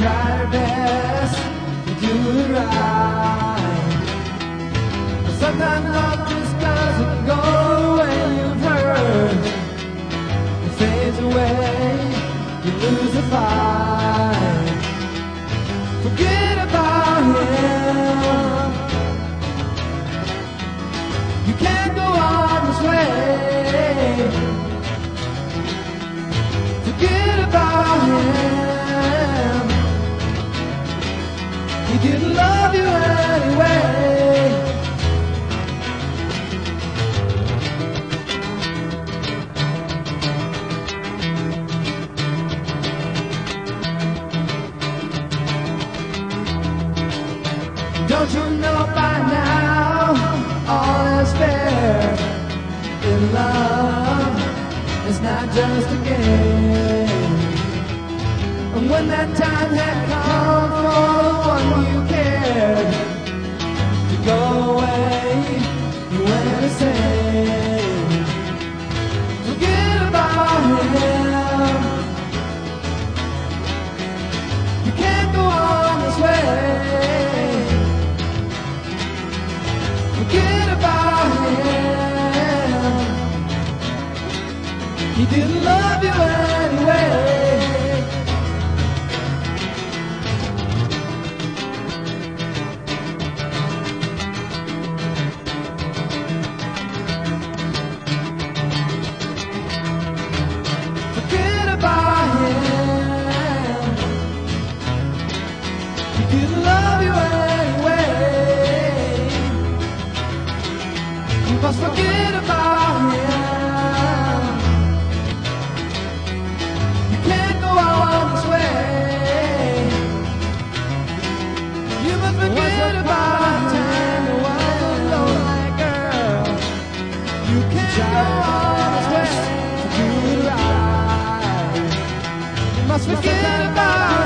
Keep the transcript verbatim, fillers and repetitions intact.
try her best to do it right. But sometimes love just doesn't go the way you've heard. It fades away, you lose the fight. Forget about him. You can't go on this way. Forget about him. He didn't love you anyway. Don't you know by now all is fair in love? It's not just a game. And when that time had come for the one you cared to go away, you went insane. Forget about him. You can't go on this way. Forget about him. He didn't love you anyway. Forget about him. He didn't love you anyway. You must forget about him. You can't go on this way. You must forget about him. You was a lonely girl. You can't go on this way to do it right. You must forget about